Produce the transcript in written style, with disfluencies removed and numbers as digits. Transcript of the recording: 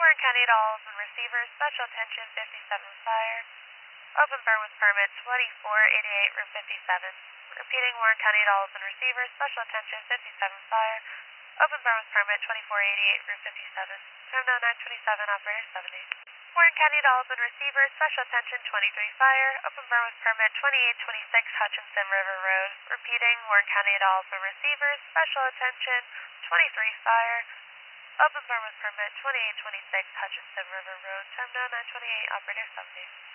Warren County Dolls and Receivers, special attention 57 fire. Open burn with permit 2488 Route 57. Repeating, Warren County Dolls and Receivers, special attention 57 fire. Open burn with permit 2488 Route 57. Time now 927, operator 70. Warren County Dolls and Receivers, special attention 23 fire. Open burn with permit 2826 Hutchinson River Road. Repeating, Warren County Dolls and Receivers, special attention 23 fire. Open burn with permit 2826 Hutchinson River Road. Time now 928, operator 70.